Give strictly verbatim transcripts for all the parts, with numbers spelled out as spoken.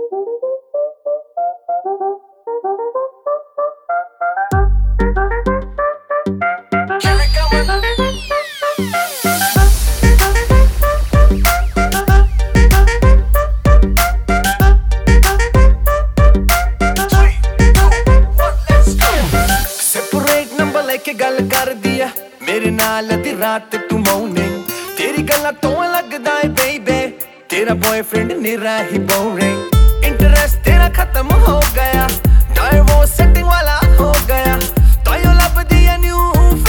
के गल कर दिया मेरे नाल अधी रात तू मौने तेरी गल्ला तो लगदा है बेबे तेरा बॉयफ्रेंड निरा ही बोरिंग इंटरेस्ट तेरा खत्म हो गया डाइवोर्स सेटिंग वाला हो गया तो यो लब दिया न्यू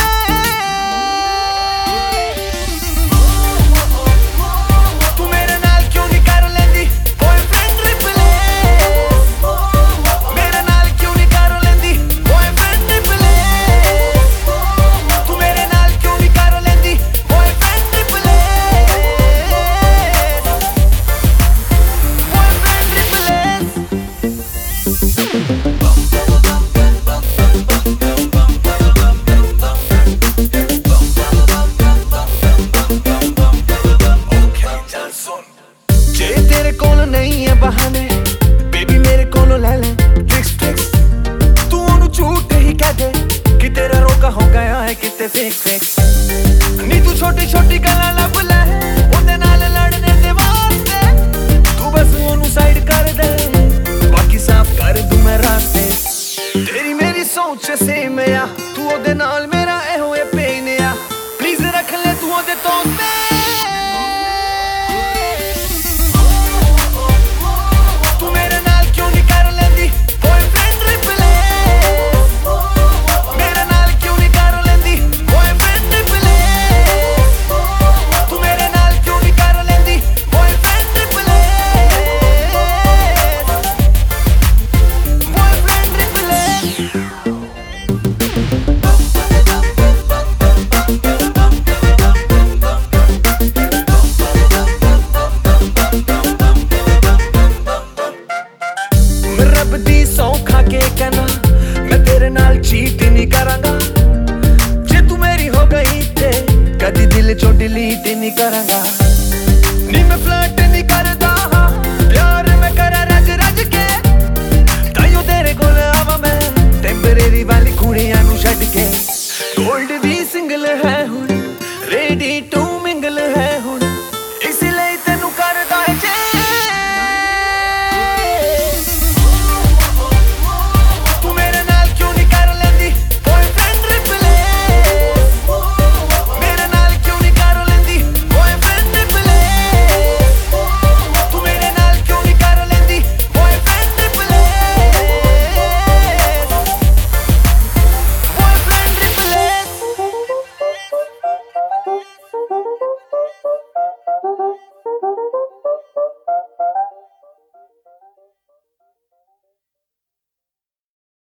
तू मेरे नाल क्यों नहीं कर लेंदी बॉयफ्रेंड रिप्लेस मेरे नाल क्यों नहीं कर लेंदी बॉयफ्रेंड रिप्लेस जे तेरे कोल नहीं है बहाने बेबी मेरे कोलों ले ले ट्रिक्स ट्रिक्स तू उन्हें झूठ ही कह दे कि तेरा रोका हो गया है किते फिक्स फिक्स नी तू छोटी छोटी गल्लां लब ले ओदे नाल लड़ने दे वास्ते तू बस ओनू साइड कर दे बाकी साफ कर दूं मैं रास्ते तेरी मेरी सोच सेम आ तू ओदे नाल मेरा ए होए पेन आ प्लीज रख ले तू ओदे तो मैं तेरे नाल चीट नहीं करांगा जे तू मेरी हो गई ते कदी दिल चों डिलीट नहीं करांगा।